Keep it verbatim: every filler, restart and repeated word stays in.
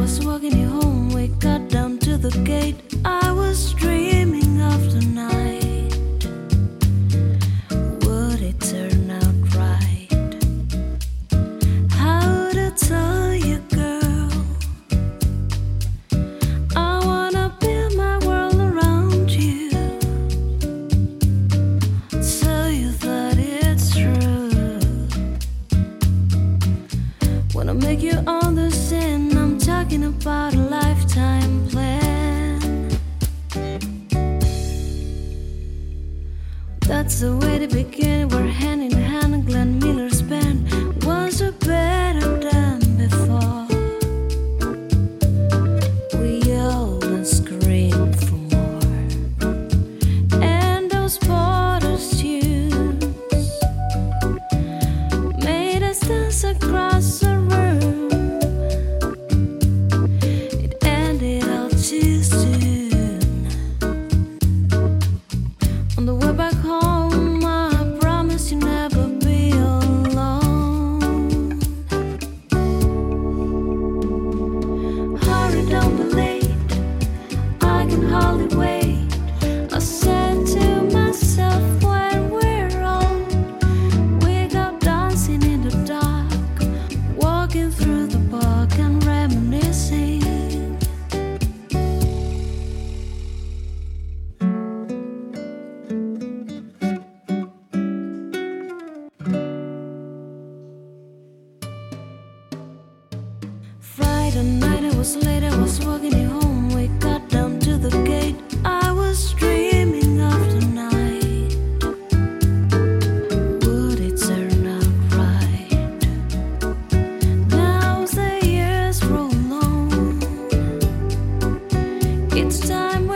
was walking you home, we got down to the gate. I was dreaming of the night. Would it turn out right? How to tell you, girl? I wanna build my world around you, tell you that it's true. Wanna make you understand, I'm talking about a lifetime plan. That's the way to begin. We're hand in hand. Glenn Miller's band was a better than before. We yelled and screamed for more, and those Porter's tunes made us dance across the room. It ended all too soon. On the way back home, I promised you'd never be alone. Hurry, don't be late, I can hardly wait. I said to myself, when we're old, we go dancing in the dark, walking through the park and reminiscing. Friday night, I was late, I was walking you home, we got down to the gate. I was dreaming of the night. Would it turn out right? Now the years roll on, it's time